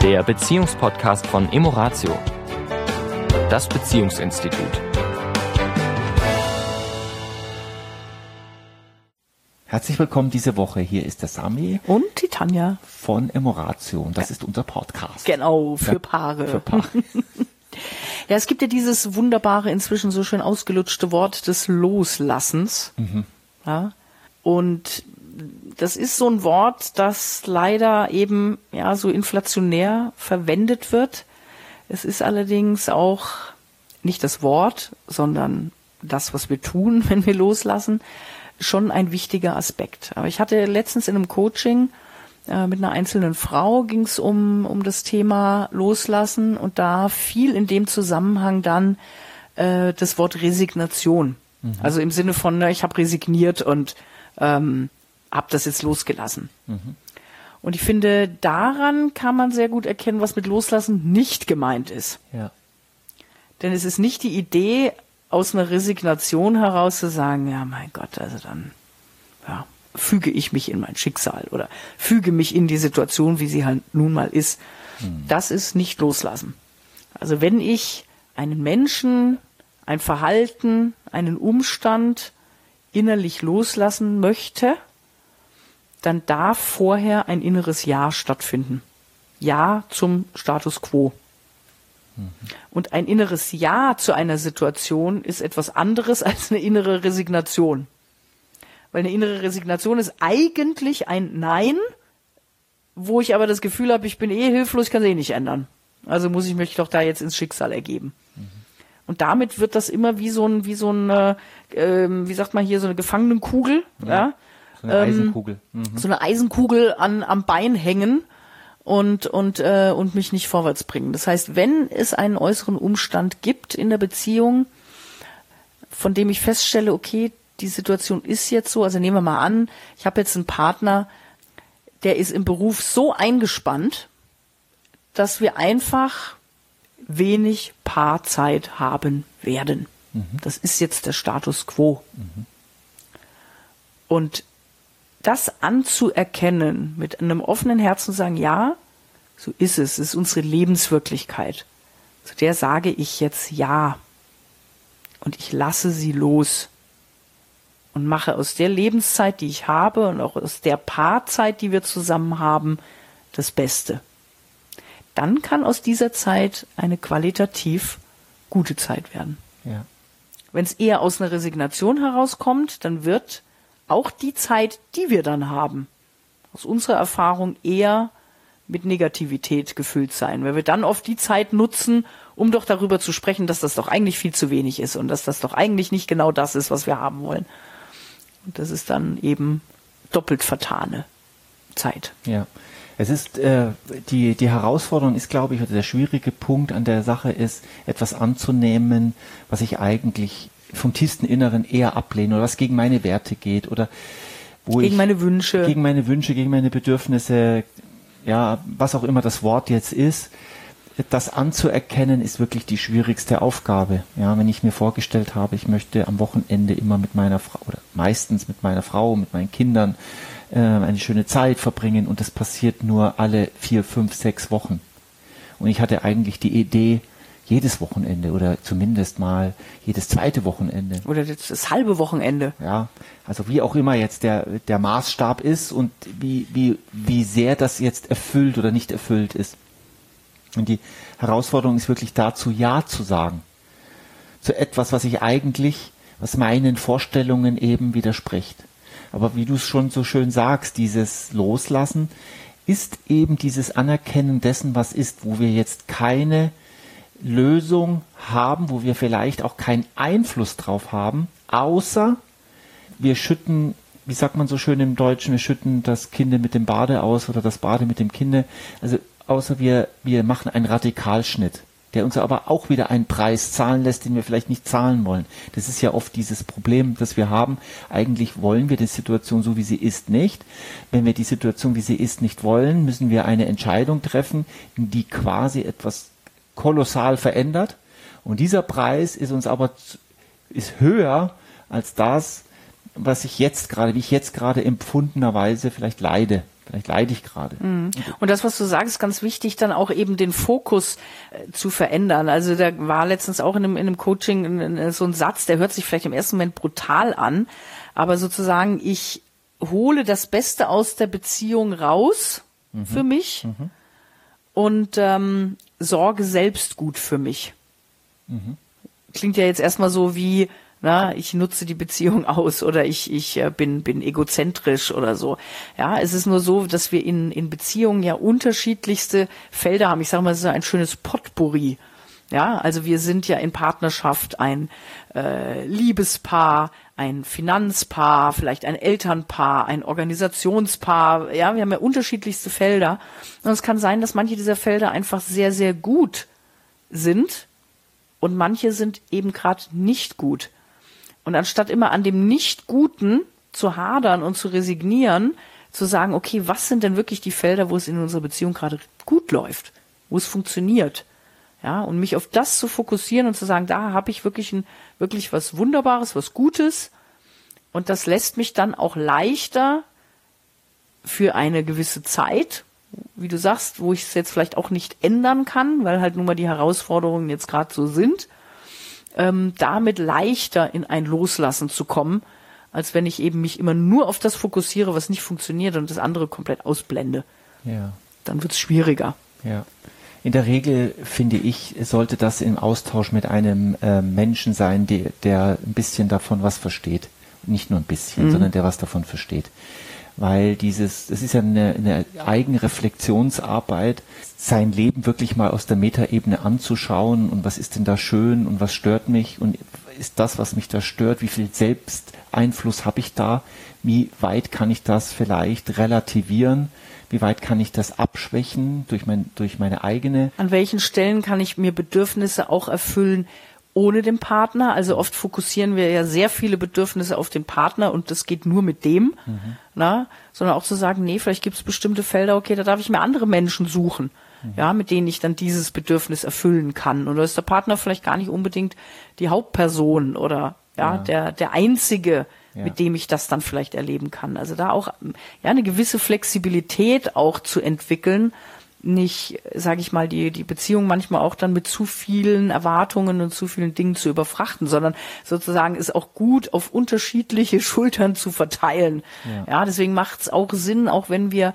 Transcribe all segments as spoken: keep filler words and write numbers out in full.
der Beziehungspodcast von Emoratio, das Beziehungsinstitut. Herzlich willkommen diese Woche. Hier ist der Sami und die Tanja von Emoratio. Das ist unser Podcast. Genau, für ja, Paare. Für Paare. Ja, es gibt ja dieses wunderbare, inzwischen so schön ausgelutschte Wort des Loslassens. Mhm. Ja, und das ist so ein Wort, das leider eben ja so inflationär verwendet wird. Es ist allerdings auch nicht das Wort, sondern das, was wir tun, wenn wir loslassen, schon ein wichtiger Aspekt. Aber ich hatte letztens in einem Coaching äh, mit einer einzelnen Frau, ging es um, um das Thema Loslassen, und da fiel in dem Zusammenhang dann äh, das Wort Resignation. Mhm. Also im Sinne von, ne, ich habe resigniert und ähm, habe das jetzt losgelassen. Mhm. Und ich finde, daran kann man sehr gut erkennen, was mit Loslassen nicht gemeint ist. Ja. Denn es ist nicht die Idee, aus einer Resignation heraus zu sagen, ja, mein Gott, also dann ja, füge ich mich in mein Schicksal oder füge mich in die Situation, wie sie halt nun mal ist. Mhm. Das ist nicht loslassen. Also wenn ich einen Menschen, ein Verhalten, einen Umstand innerlich loslassen möchte, dann darf vorher ein inneres Ja stattfinden. Ja zum Status quo. Und ein inneres Ja zu einer Situation ist etwas anderes als eine innere Resignation. Weil eine innere Resignation ist eigentlich ein Nein, wo ich aber das Gefühl habe, ich bin eh hilflos, ich kann es eh nicht ändern. Also muss ich mich doch da jetzt ins Schicksal ergeben. Mhm. Und damit wird das immer wie so ein, wie so eine, äh, wie sagt man hier, so eine Gefangenenkugel, ja, ja? So eine Eisenkugel. Mhm. So eine Eisenkugel an, am Bein hängen. und und äh, und mich nicht vorwärts bringen. Das heißt, wenn es einen äußeren Umstand gibt in der Beziehung, von dem ich feststelle, okay, die Situation ist jetzt so, also nehmen wir mal an, ich habe jetzt einen Partner, der ist im Beruf so eingespannt, dass wir einfach wenig Paarzeit haben werden. Mhm. Das ist jetzt der Status quo. Mhm. Und das anzuerkennen, mit einem offenen Herzen sagen, ja, so ist es, es ist unsere Lebenswirklichkeit. Zu der sage ich jetzt ja. Und ich lasse sie los. Und mache aus der Lebenszeit, die ich habe, und auch aus der Paarzeit, die wir zusammen haben, das Beste. Dann kann aus dieser Zeit eine qualitativ gute Zeit werden. Ja. Wenn es eher aus einer Resignation herauskommt, dann wird auch die Zeit, die wir dann haben, aus unserer Erfahrung eher mit Negativität gefüllt sein, weil wir dann oft die Zeit nutzen, um doch darüber zu sprechen, dass das doch eigentlich viel zu wenig ist und dass das doch eigentlich nicht genau das ist, was wir haben wollen. Und das ist dann eben doppelt vertane Zeit. Ja, es ist äh, die die Herausforderung ist, glaube ich, oder der schwierige Punkt an der Sache ist, etwas anzunehmen, was ich eigentlich vom tiefsten Inneren eher ablehne oder was gegen meine Werte geht oder wo gegen ich meine Wünsche, gegen meine Wünsche, gegen meine Bedürfnisse, ja, was auch immer das Wort jetzt ist, das anzuerkennen ist wirklich die schwierigste Aufgabe. Ja, wenn ich mir vorgestellt habe, ich möchte am Wochenende immer mit meiner Frau oder meistens mit meiner Frau, mit meinen Kindern äh, eine schöne Zeit verbringen und das passiert nur alle vier, fünf, sechs Wochen. Und ich hatte eigentlich die Idee, jedes Wochenende oder zumindest mal jedes zweite Wochenende. Oder das, das halbe Wochenende. Ja, also wie auch immer jetzt der, der Maßstab ist und wie, wie, wie sehr das jetzt erfüllt oder nicht erfüllt ist. Und die Herausforderung ist wirklich dazu, Ja zu sagen. Zu etwas, was ich eigentlich, was meinen Vorstellungen eben widerspricht. Aber wie du es schon so schön sagst, dieses Loslassen ist eben dieses Anerkennen dessen, was ist, wo wir jetzt keine Lösung haben, wo wir vielleicht auch keinen Einfluss drauf haben, außer wir schütten, wie sagt man so schön im Deutschen, wir schütten das Kind mit dem Bade aus oder das Bade mit dem Kind. Also außer wir, wir machen einen Radikalschnitt, der uns aber auch wieder einen Preis zahlen lässt, den wir vielleicht nicht zahlen wollen. Das ist ja oft dieses Problem, das wir haben. Eigentlich wollen wir die Situation so, wie sie ist, nicht. Wenn wir die Situation, wie sie ist, nicht wollen, müssen wir eine Entscheidung treffen, die quasi etwas kolossal verändert. Und dieser Preis ist uns aber ist höher als das, was ich jetzt gerade, wie ich jetzt gerade empfundenerweise vielleicht leide. Vielleicht leide ich gerade. Mhm. Und das, was du sagst, ist ganz wichtig, dann auch eben den Fokus äh, zu verändern. Also da war letztens auch in einem, in einem Coaching in, in, so ein Satz, der hört sich vielleicht im ersten Moment brutal an, aber sozusagen ich hole das Beste aus der Beziehung raus mhm. für mich mhm. und ähm, sorge selbst gut für mich. Mhm. Klingt ja jetzt erstmal so wie, na, ich nutze die Beziehung aus oder ich ich äh, bin bin egozentrisch oder so. Ja, es ist nur so, dass wir in in Beziehungen ja unterschiedlichste Felder haben. Ich sage mal, es ist ein schönes Potpourri. Ja, also wir sind ja in Partnerschaft ein äh, Liebespaar, ein Finanzpaar, vielleicht ein Elternpaar, ein Organisationspaar. Ja, wir haben ja unterschiedlichste Felder. Und es kann sein, dass manche dieser Felder einfach sehr, sehr gut sind und manche sind eben gerade nicht gut. Und anstatt immer an dem Nicht-Guten zu hadern und zu resignieren, zu sagen, okay, was sind denn wirklich die Felder, wo es in unserer Beziehung gerade gut läuft, wo es funktioniert? Ja, und mich auf das zu fokussieren und zu sagen, da habe ich wirklich ein, wirklich was Wunderbares, was Gutes. Und das lässt mich dann auch leichter für eine gewisse Zeit, wie du sagst, wo ich es jetzt vielleicht auch nicht ändern kann, weil halt nun mal die Herausforderungen jetzt gerade so sind, ähm, damit leichter in ein Loslassen zu kommen, als wenn ich eben mich immer nur auf das fokussiere, was nicht funktioniert und das andere komplett ausblende. Ja. Dann wird es schwieriger. Ja. In der Regel, finde ich, sollte das im Austausch mit einem äh, Menschen sein, der, der ein bisschen davon was versteht. Nicht nur ein bisschen, mhm. sondern der was davon versteht. Weil dieses, das ist ja eine, eine Eigenreflexionsarbeit, sein Leben wirklich mal aus der Metaebene anzuschauen und was ist denn da schön und was stört mich und ist das, was mich da stört, wie viel Selbsteinfluss habe ich da, wie weit kann ich das vielleicht relativieren, wie weit kann ich das abschwächen durch mein, durch meine eigene. An welchen Stellen kann ich mir Bedürfnisse auch erfüllen, ohne den Partner? Also oft fokussieren wir ja sehr viele Bedürfnisse auf den Partner und das geht nur mit dem, mhm. na, sondern auch zu sagen, nee, vielleicht gibt es bestimmte Felder, okay, da darf ich mir andere Menschen suchen, mhm. ja, mit denen ich dann dieses Bedürfnis erfüllen kann. Und da ist der Partner vielleicht gar nicht unbedingt die Hauptperson oder ja, ja. der der einzige, ja. mit dem ich das dann vielleicht erleben kann. Also da auch ja eine gewisse Flexibilität auch zu entwickeln, nicht, sage ich mal, die die Beziehung manchmal auch dann mit zu vielen Erwartungen und zu vielen Dingen zu überfrachten, sondern sozusagen ist auch gut auf unterschiedliche Schultern zu verteilen. Ja, ja deswegen macht es auch Sinn, auch wenn wir,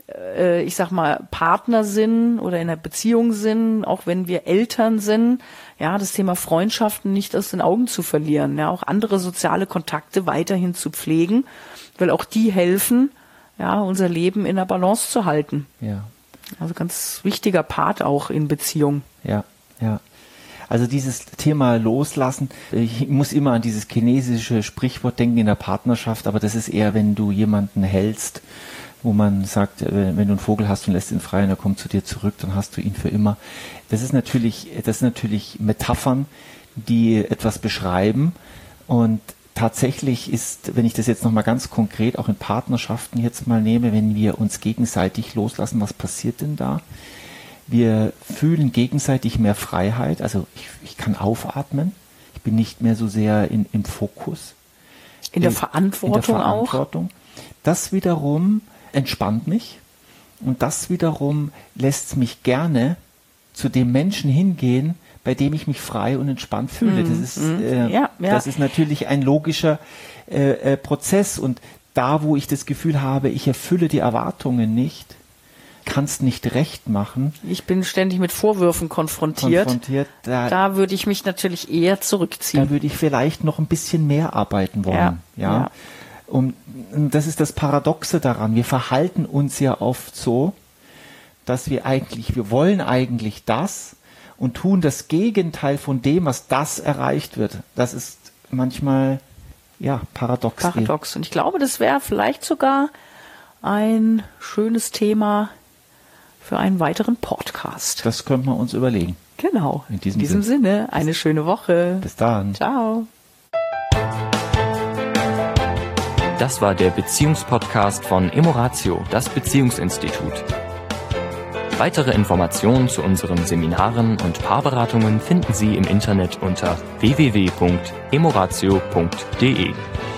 äh, ich sag mal, Partner sind oder in einer Beziehung sind, auch wenn wir Eltern sind, ja, das Thema Freundschaften nicht aus den Augen zu verlieren, ja, auch andere soziale Kontakte weiterhin zu pflegen, weil auch die helfen, ja, unser Leben in der Balance zu halten. Ja. Also ganz wichtiger Part auch in Beziehung. Ja, ja. Also dieses Thema Loslassen, ich muss immer an dieses chinesische Sprichwort denken in der Partnerschaft, aber das ist eher, wenn du jemanden hältst, wo man sagt, wenn du einen Vogel hast und lässt ihn frei und er kommt zu dir zurück, dann hast du ihn für immer. Das ist natürlich, das sind natürlich Metaphern, die etwas beschreiben und tatsächlich ist, wenn ich das jetzt nochmal ganz konkret auch in Partnerschaften jetzt mal nehme, wenn wir uns gegenseitig loslassen, was passiert denn da? Wir fühlen gegenseitig mehr Freiheit, also ich, ich kann aufatmen, ich bin nicht mehr so sehr in, im Fokus. In der Verantwortung, in der Verantwortung auch. Das wiederum entspannt mich und das wiederum lässt mich gerne zu dem Menschen hingehen, bei dem ich mich frei und entspannt fühle. Das ist, äh, ja, ja. das ist natürlich ein logischer äh, äh, Prozess. Und da, wo ich das Gefühl habe, ich erfülle die Erwartungen nicht, kann es nicht recht machen. Ich bin ständig mit Vorwürfen konfrontiert. konfrontiert da, da würde ich mich natürlich eher zurückziehen. Da würde ich vielleicht noch ein bisschen mehr arbeiten wollen. Ja, ja. ja. Und das ist das Paradoxe daran. Wir verhalten uns ja oft so, dass wir eigentlich, wir wollen eigentlich das, und tun das Gegenteil von dem, was das erreicht wird. Das ist manchmal, ja, paradox. Paradox. Und ich glaube, das wäre vielleicht sogar ein schönes Thema für einen weiteren Podcast. Das könnte man uns überlegen. Genau. In diesem, In diesem Sinne. Sinne, eine schöne Woche. Bis dann. Ciao. Das war der Beziehungspodcast von Emoratio, das Beziehungsinstitut. Weitere Informationen zu unseren Seminaren und Paarberatungen finden Sie im Internet unter w w w punkt emoratio punkt d e.